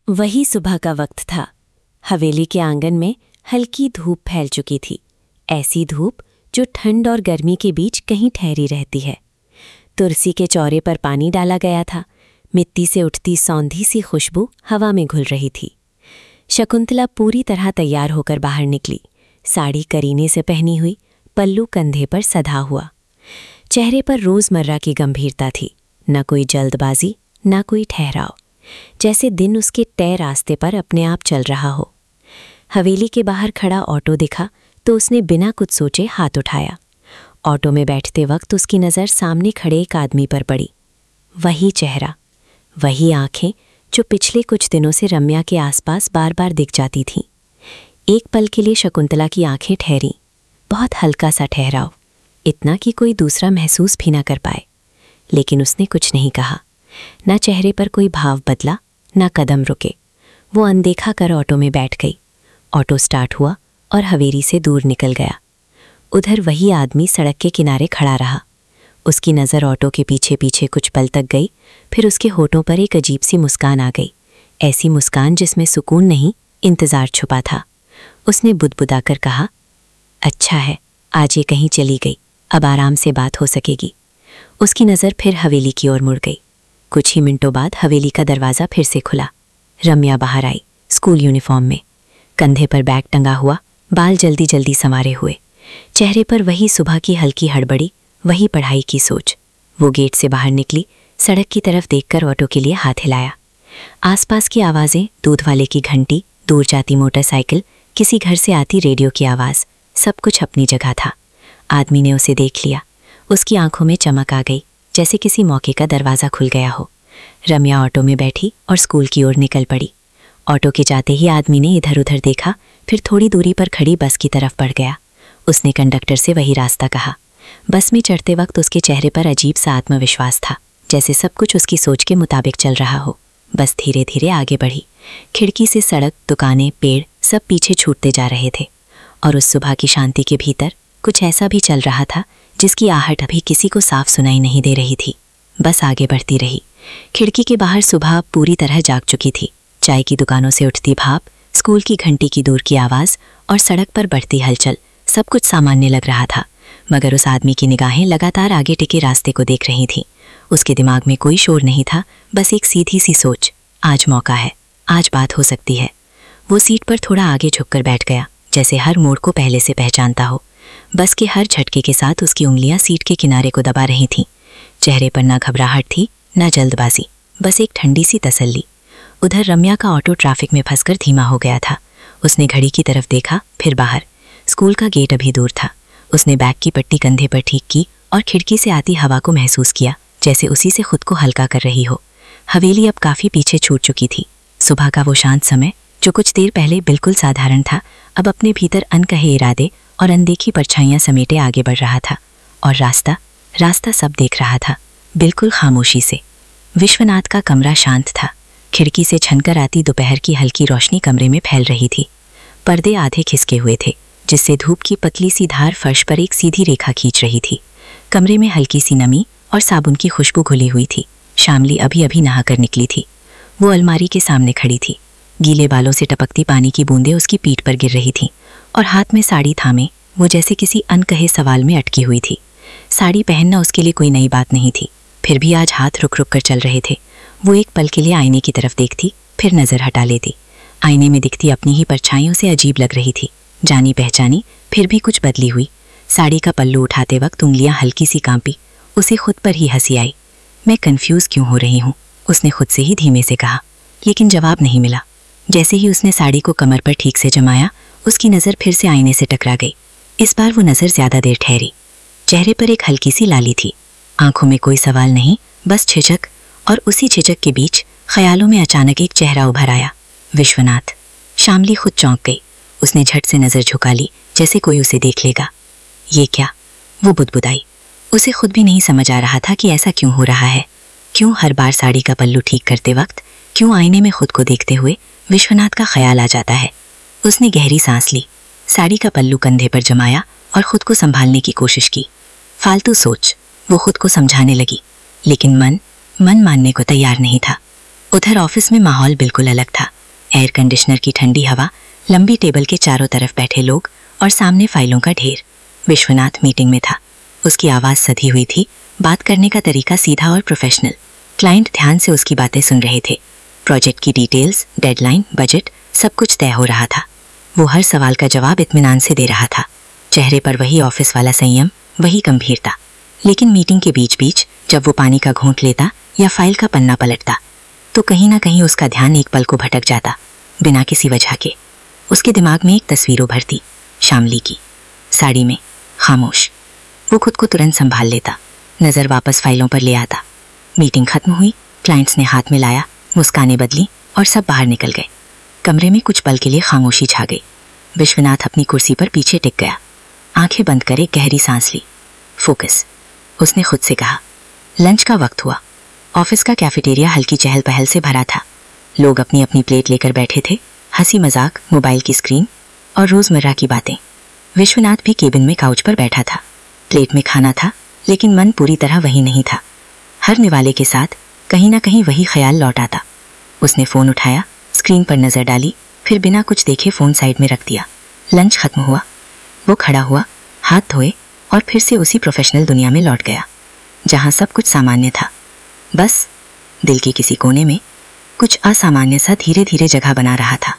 वही सुबह का वक्त था। हवेली के आंगन में हल्की धूप फैल चुकी थी, ऐसी धूप जो ठंड और गर्मी के बीच कहीं ठहरी रहती है। तुलसी के चौरे पर पानी डाला गया था, मिट्टी से उठती सौंधी सी खुशबू हवा में घुल रही थी। शकुंतला पूरी तरह तैयार होकर बाहर निकली, साड़ी करीने से पहनी हुई, पल्लू कंधे पर सधा हुआ। चेहरे पर रोज़मर्रा की गंभीरता थी, न कोई जल्दबाजी न कोई ठहराव, जैसे दिन उसके तय रास्ते पर अपने आप चल रहा हो। हवेली के बाहर खड़ा ऑटो दिखा तो उसने बिना कुछ सोचे हाथ उठाया। ऑटो में बैठते वक्त उसकी नज़र सामने खड़े एक आदमी पर पड़ी। वही चेहरा, वही आंखें जो पिछले कुछ दिनों से रम्या के आसपास बार बार दिख जाती थीं। एक पल के लिए शकुंतला की आंखें ठहरीं, बहुत हल्का सा ठहराव, इतना कि कोई दूसरा महसूस भी ना कर पाए। लेकिन उसने कुछ नहीं कहा, न चेहरे पर कोई भाव बदला, न कदम रुके। वो अनदेखा कर ऑटो में बैठ गई। ऑटो स्टार्ट हुआ और हवेली से दूर निकल गया। उधर वही आदमी सड़क के किनारे खड़ा रहा। उसकी नज़र ऑटो के पीछे पीछे कुछ पल तक गई, फिर उसके होठों पर एक अजीब सी मुस्कान आ गई, ऐसी मुस्कान जिसमें सुकून नहीं, इंतज़ार छुपा था। उसने बुदबुदाकर कहा, अच्छा है, आज ये कहीं चली गई, अब आराम से बात हो सकेगी। उसकी नज़र फिर हवेली की ओर मुड़ गई। कुछ ही मिनटों बाद हवेली का दरवाज़ा फिर से खुला। रम्या बाहर आई, स्कूल यूनिफॉर्म में, कंधे पर बैग टंगा हुआ, बाल जल्दी जल्दी संवारे हुए, चेहरे पर वही सुबह की हल्की हड़बड़ी, वही पढ़ाई की सोच। वो गेट से बाहर निकली, सड़क की तरफ देखकर ऑटो के लिए हाथ हिलाया। आसपास की आवाज़ें, दूध वाले की घंटी, दूर जाती मोटरसाइकिल, किसी घर से आती रेडियो की आवाज़, सब कुछ अपनी जगह था। आदमी ने उसे देख लिया। उसकी आंखों में चमक आ गई, जैसे किसी मौके का दरवाज़ा खुल गया हो। रम्या ऑटो में बैठी और स्कूल की ओर निकल पड़ी। ऑटो के जाते ही आदमी ने इधर उधर देखा, फिर थोड़ी दूरी पर खड़ी बस की तरफ बढ़ गया। उसने कंडक्टर से वही रास्ता कहा। बस में चढ़ते वक्त उसके चेहरे पर अजीब सा आत्मविश्वास था, जैसे सब कुछ उसकी सोच के मुताबिक चल रहा हो। बस धीरे धीरे आगे बढ़ी। खिड़की से सड़क, दुकानें, पेड़ सब पीछे छूटते जा रहे थे। और उस सुबह की शांति के भीतर कुछ ऐसा भी चल रहा था जिसकी आहट अभी किसी को साफ सुनाई नहीं दे रही थी। बस आगे बढ़ती रही। खिड़की के बाहर सुबह पूरी तरह जाग चुकी थी। चाय की दुकानों से उठती भाप, स्कूल की घंटी की दूर की आवाज़ और सड़क पर बढ़ती हलचल, सब कुछ सामान्य लग रहा था। मगर उस आदमी की निगाहें लगातार आगे टिके रास्ते को देख रही थीं। उसके दिमाग में कोई शोर नहीं था, बस एक सीधी सी सोच, आज मौका है, आज बात हो सकती है। वो सीट पर थोड़ा आगे झुककर बैठ गया, जैसे हर मोड़ को पहले से पहचानता हो। बस के हर झटके के साथ उसकी उंगलियां सीट के किनारे को दबा रही थीं। चेहरे पर ना घबराहट थी, ना जल्दबाजी, बस एक ठंडी सी तसल्ली। उधर रम्या का ऑटो ट्रैफिक में फंसकर धीमा हो गया था। उसने घड़ी की तरफ देखा, फिर बाहर। स्कूल का गेट अभी दूर था। उसने बैग की पट्टी कंधे पर ठीक की और खिड़की से आती हवा को महसूस किया, जैसे उसी से खुद को हल्का कर रही हो। हवेली अब काफ़ी पीछे छूट चुकी थी। सुबह का वो शांत समय, जो कुछ देर पहले बिल्कुल साधारण था, अब अपने भीतर अनकहे इरादे और अनदेखी परछाइयाँ समेटे आगे बढ़ रहा था। और रास्ता सब देख रहा था, बिल्कुल खामोशी से। विश्वनाथ का कमरा शांत था। खिड़की से छनकर आती दोपहर की हल्की रोशनी कमरे में फैल रही थी। पर्दे आधे खिसके हुए थे, जिससे धूप की पतली सी धार फर्श पर एक सीधी रेखा खींच रही थी। कमरे में हल्की सी नमी और साबुन की खुशबू घुली हुई थी। शामली अभी अभी नहाकर निकली थी। वो अलमारी के सामने खड़ी थी। गीले बालों से टपकती पानी की बूंदें उसकी पीठ पर गिर रही थीं और हाथ में साड़ी थामे वो जैसे किसी अनकहे सवाल में अटकी हुई थी। साड़ी पहनना उसके लिए कोई नई बात नहीं थी, फिर भी आज हाथ रुक रुक कर चल रहे थे। वो एक पल के लिए आईने की तरफ देखती, फिर नज़र हटा लेती। आईने में दिखती अपनी ही परछाइयों से अजीब लग रही थी, जानी पहचानी, फिर भी कुछ बदली हुई। साड़ी का पल्लू उठाते वक्त उंगलियां हल्की सी कांपी। उसे खुद पर ही हंसी आई। मैं कंफ्यूज क्यों हो रही हूँ, उसने खुद से ही धीमे से कहा, लेकिन जवाब नहीं मिला। जैसे ही उसने साड़ी को कमर पर ठीक से जमाया, उसकी नज़र फिर से आईने से टकरा गई। इस बार वो नज़र ज़्यादा देर ठहरी। चेहरे पर एक हल्की सी लाली थी, आंखों में कोई सवाल नहीं, बस झिझक। और उसी झिझक के बीच ख्यालों में अचानक एक चेहरा उभर आया, विश्वनाथ। शामली खुद चौंक गई। उसने झट से नज़र झुका ली, जैसे कोई उसे देख लेगा। ये क्या, वो बुदबुदाई। उसे खुद भी नहीं समझ आ रहा था कि ऐसा क्यों हो रहा है। क्यों हर बार साड़ी का पल्लू ठीक करते वक्त, क्यों आईने में खुद को देखते हुए विश्वनाथ का ख्याल आ जाता है। उसने गहरी सांस ली, साड़ी का पल्लू कंधे पर जमाया और खुद को संभालने की कोशिश की। फालतू सोच, वो खुद को समझाने लगी, लेकिन मन मानने को तैयार नहीं था। उधर ऑफिस में माहौल बिल्कुल अलग था। एयर कंडीशनर की ठंडी हवा, लंबी टेबल के चारों तरफ बैठे लोग और सामने फाइलों का ढेर। विश्वनाथ मीटिंग में था। उसकी आवाज़ सधी हुई थी, बात करने का तरीका सीधा और प्रोफेशनल। क्लाइंट ध्यान से उसकी बातें सुन रहे थे। प्रोजेक्ट की डिटेल्स, डेडलाइन, बजट, सब कुछ तय हो रहा था। वो हर सवाल का जवाब इत्मीनान से दे रहा था। चेहरे पर वही ऑफिस वाला संयम, वही गंभीरता। लेकिन मीटिंग के बीच बीच जब वो पानी का घूंट लेता या फाइल का पन्ना पलटता, तो कहीं ना कहीं उसका ध्यान एक पल को भटक जाता, बिना किसी वजह के। उसके दिमाग में एक तस्वीर उभरती, शामली की, साड़ी में, खामोश। वो खुद को तुरंत संभाल लेता, नज़र वापस फाइलों पर ले आता। मीटिंग खत्म हुई, क्लाइंट्स ने हाथ मिलाया, मुस्कानें बदली और सब बाहर निकल गए। कमरे में कुछ पल के लिए खामोशी छा गई। विश्वनाथ अपनी कुर्सी पर पीछे टिक गया, आंखें बंद करे गहरी सांस ली। फोकस, उसने खुद से कहा। लंच का वक्त हुआ। ऑफिस का कैफेटेरिया हल्की चहल पहल से भरा था। लोग अपनी अपनी प्लेट लेकर बैठे थे, हंसी मजाक, मोबाइल की स्क्रीन और रोजमर्रा की बातें। विश्वनाथ भी केबिन में काउच पर बैठा था। प्लेट में खाना था, लेकिन मन पूरी तरह वही नहीं था। हर निवाले के साथ कहीं ना कहीं वही ख्याल लौट आता। उसने फ़ोन उठाया, स्क्रीन पर नज़र डाली, फिर बिना कुछ देखे फ़ोन साइड में रख दिया। लंच खत्म हुआ। वो खड़ा हुआ, हाथ धोए और फिर से उसी प्रोफेशनल दुनिया में लौट गया, जहाँ सब कुछ सामान्य था। बस दिल के किसी कोने में कुछ असामान्य सा धीरे धीरे जगह बना रहा था।